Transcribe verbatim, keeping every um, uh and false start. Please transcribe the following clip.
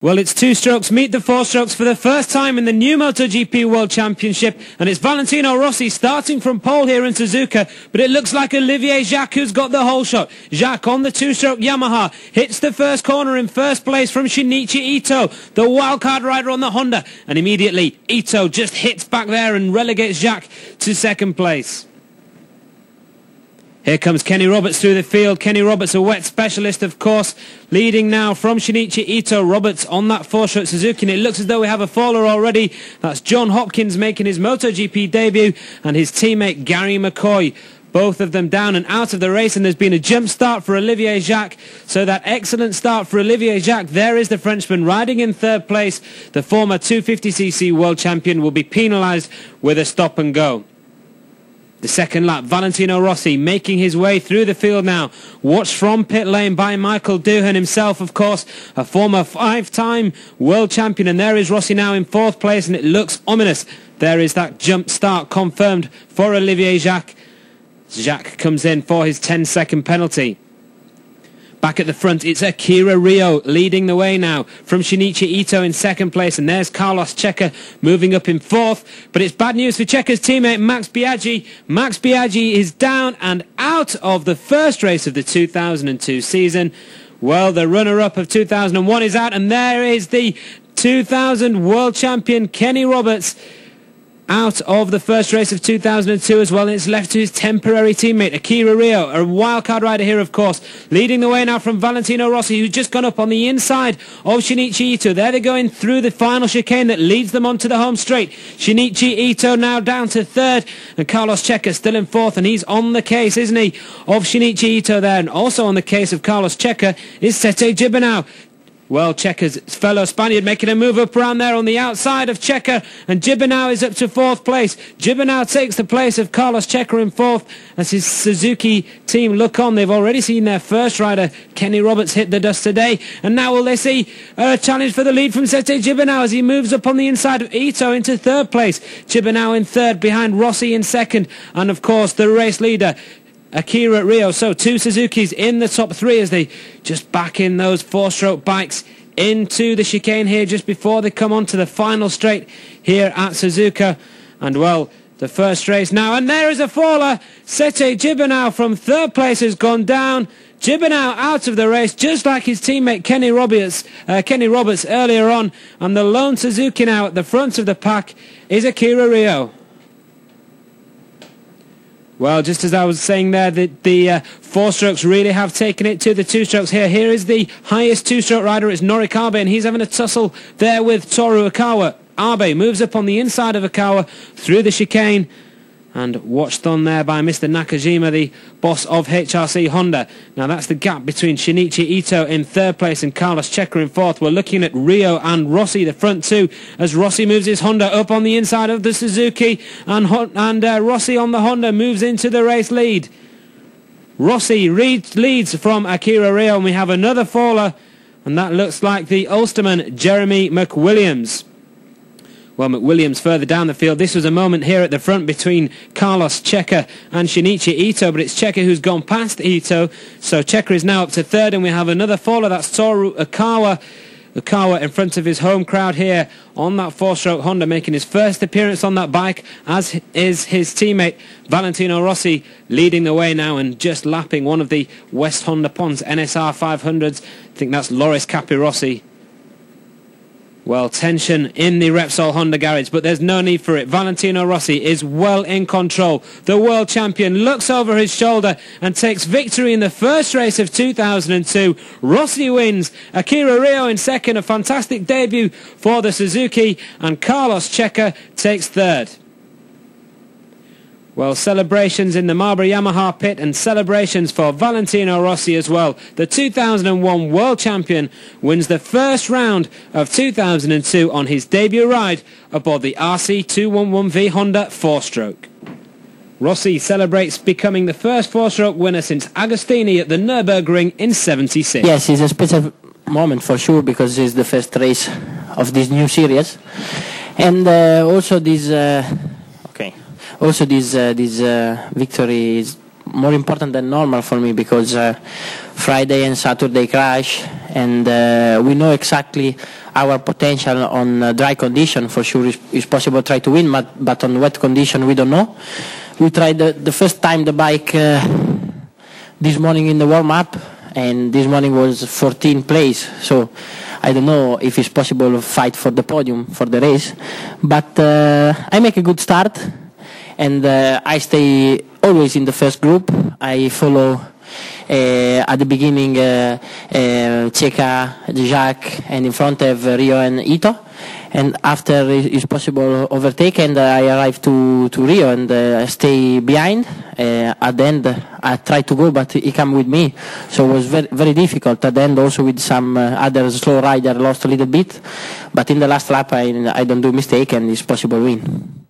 Well, it's two strokes meet the four strokes for the first time in the new MotoGP World Championship, and it's Valentino Rossi starting from pole here in Suzuka, but it looks like Olivier Jacques who's got the whole shot. Jacques on the two-stroke Yamaha hits the first corner in first place from Shinichi Ito, the wildcard rider on the Honda, and immediately Ito just hits back there and relegates Jacques to second place. Here comes Kenny Roberts through the field. Kenny Roberts, a wet specialist, of course, leading now from Shinichi Ito. Roberts on that four-stroke Suzuki, and it looks as though we have a faller already. That's John Hopkins making his MotoGP debut, and his teammate Gary McCoy. Both of them down and out of the race, and there's been a jump start for Olivier Jacques. So that excellent start for Olivier Jacques. There is the Frenchman riding in third place. The former two fifty c c world champion will be penalised with a stop and go. The second lap, Valentino Rossi making his way through the field now. Watched from pit lane by Michael Doohan himself, of course, a former five-time world champion. And there is Rossi now in fourth place, and it looks ominous. There is that jump start confirmed for Olivier Jacques. Jacques comes in for his ten-second penalty. Back at the front, it's Akira Rio leading the way now from Shinichi Ito in second place. And there's Carlos Checa moving up in fourth. But it's bad news for Checa's teammate Max Biaggi. Max Biaggi is down and out of the first race of the two thousand two season. Well, the runner-up of two thousand one is out. And there is the two thousand world champion Kenny Roberts out of the first race of two thousand two as well, and it's left to his temporary teammate Akira Rio, a wildcard rider here, of course, leading the way now from Valentino Rossi, who's just gone up on the inside of Shinichi Ito. There they're going through the final chicane that leads them onto the home straight. Shinichi Ito now down to third, and Carlos Checa still in fourth, and he's on the case, isn't he, of Shinichi Ito there. And also on the case of Carlos Checa is Sete Gibernau. Well, Checa's fellow Spaniard making a move up around there on the outside of Checa, and Gibernau is up to fourth place. Gibernau takes the place of Carlos Checa in fourth as his Suzuki team look on. They've already seen their first rider, Kenny Roberts, hit the dust today, and now will they see a challenge for the lead from Sete Gibernau as he moves up on the inside of Ito into third place. Gibernau in third behind Rossi in second, and of course the race leader Akira Rio. So two Suzukis in the top three as they just back in those four-stroke bikes into the chicane here just before they come on to the final straight here at Suzuka. And well, the first race now, and there is a faller. Sete Gibernau from third place has gone down. Gibernau out of the race, just like his teammate Kenny Roberts, uh, Kenny Roberts earlier on. And the lone Suzuki now at the front of the pack is Akira Rio. Well, just as I was saying there, the, the uh, four strokes really have taken it to the two strokes here. Here is the highest two-stroke rider, it's Norick Abe, and he's having a tussle there with Toru Okawa. Abe moves up on the inside of Okawa through the chicane, and watched on there by Mister Nakajima, the boss of H R C Honda. Now that's the gap between Shinichi Ito in third place and Carlos Checa in fourth. We're looking at Rio and Rossi, the front two, as Rossi moves his Honda up on the inside of the Suzuki, and, and uh, Rossi on the Honda moves into the race lead. Rossi leads, leads from Akira Rio, and we have another faller, and that looks like the Ulsterman Jeremy McWilliams. Well, McWilliams further down the field. This was a moment here at the front between Carlos Checa and Shinichi Ito, but it's Checa who's gone past Ito. So Checa is now up to third, and we have another faller. That's Toru Okawa. Okawa in front of his home crowd here on that four-stroke Honda, making his first appearance on that bike, as is his teammate Valentino Rossi, leading the way now and just lapping one of the West Honda Pons N S R five hundreds. I think that's Loris Capirossi. Well, tension in the Repsol Honda garage, but there's no need for it. Valentino Rossi is well in control. The world champion looks over his shoulder and takes victory in the first race of two thousand two. Rossi wins. Akira Rio in second, a fantastic debut for the Suzuki, and Carlos Checa takes third. Well, celebrations in the Marlboro Yamaha pit, and celebrations for Valentino Rossi as well. The two thousand one world champion wins the first round of two thousand two on his debut ride aboard the R C two eleven V Honda four-stroke. Rossi celebrates becoming the first four-stroke winner since Agostini at the Nürburgring in seventy-six. Yes, it's a special moment for sure, because it's the first race of this new series. And uh, also this... Uh, Also, this uh, this uh, victory is more important than normal for me because uh, Friday and Saturday crash, and uh, we know exactly our potential on uh, dry condition. For sure, it's, it's possible to try to win, but, but on wet condition, we don't know. We tried the, the first time the bike uh, this morning in the warm-up, and this morning was fourteenth place, so I don't know if it's possible to fight for the podium for the race, but uh, I make a good start, and uh, I stay always in the first group. I follow uh, at the beginning uh, uh, Checa, Jacques, and in front of Rio and Ito, and after it's possible overtake, and I arrive to, to Rio and uh, stay behind. Uh, at the end, I tried to go, but he came with me, so it was very very difficult. At the end, also with some uh, other slow rider, lost a little bit, but in the last lap, I I don't do mistake, and it's possible win.